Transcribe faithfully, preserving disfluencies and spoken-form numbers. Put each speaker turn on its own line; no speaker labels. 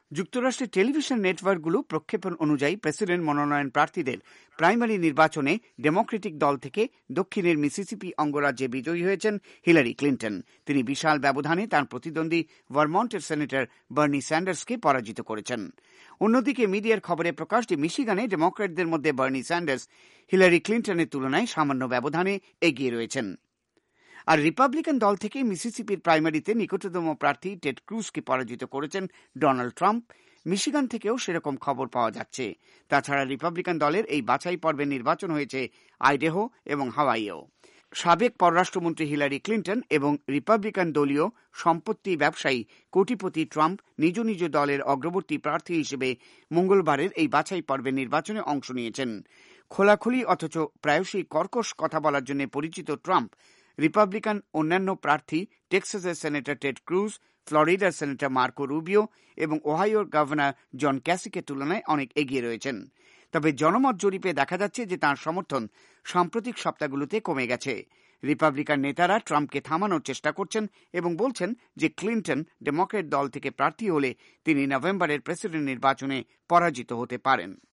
যুক্তরাষ্ট্রের টেলিভিশন নেটওয়ার্কগুলো প্রক্ষেপণ অনুযায়ী প্রেসিডেন্ট মনোনয়ন প্রার্থীদের প্রাইমারি নির্বাচনে ডেমোক্রেটিক দল থেকে দক্ষিণের মিসিসিপি অঙ্গরাজ্যে বিজয়ী হয়েছেন হিলারি ক্লিন্টন। তিনি বিশাল ব্যবধানে তাঁর প্রতিদ্বন্দ্বী ভারমন্টের সেনেটর বার্নি স্যান্ডার্সকে পরাজিত করেছেন। অন্যদিকে মিডিয়ার খবরে প্রকাশ যে মিশিগানে ডেমোক্র্যাটদের মধ্যে বার্নি স্যান্ডার্স হিলারি ক্লিন্টনের তুলনায় সামান্য ব্যবধানে এগিয়ে রয়েছেন। আর রিপাবলিকান দল থেকে মিসিসিপির প্রাইমারিতে নিকটতম প্রার্থী টেড ক্রুজকে পরাজিত করেছেন ডোনাল্ড ট্রাম্প। মিশিগান থেকেও সেরকম খবর পাওয়া যাচ্ছে। তাছাড়া রিপাবলিকান দলের এই বাছাই পর্বের নির্বাচন হয়েছে আইডেহো এবং হাওয়াইয়েও। সাবেক পররাষ্ট্রমন্ত্রী হিলারি ক্লিন্টন এবং রিপাবলিকান দলীয় সম্পত্তি ব্যবসায়ী কোটিপতি ট্রাম্প নিজ নিজ দলের অগ্রবর্তী প্রার্থী হিসেবে মঙ্গলবারের এই বাছাই পর্বের নির্বাচনে অংশ নিয়েছেন। খোলাখুলি অথচ প্রায়শই কর্কশ কথা বলার জন্য পরিচিত ট্রাম্প রিপাবলিকান অন্যান্য প্রার্থী টেক্সাসের সেনেটর টেড ক্রুজ, ফ্লোরিডার সেনেটর মার্কো রুবিও এবং ওহাইওর গভর্নর জন ক্যাসিকের তুলনায় অনেক এগিয়ে রয়েছেন। তবে জনমত জরিপে দেখা যাচ্ছে যে তাঁর সমর্থন সাম্প্রতিক সপ্তাহগুলোতে কমে গেছে। রিপাবলিকান নেতারা ট্রাম্পকে থামানোর চেষ্টা করছেন এবং বলছেন যে ক্লিন্টন ডেমোক্র্যাট দল থেকে প্রার্থী হলে তিনি নভেম্বরের প্রেসিডেন্ট নির্বাচনে পরাজিত হতে পারেন।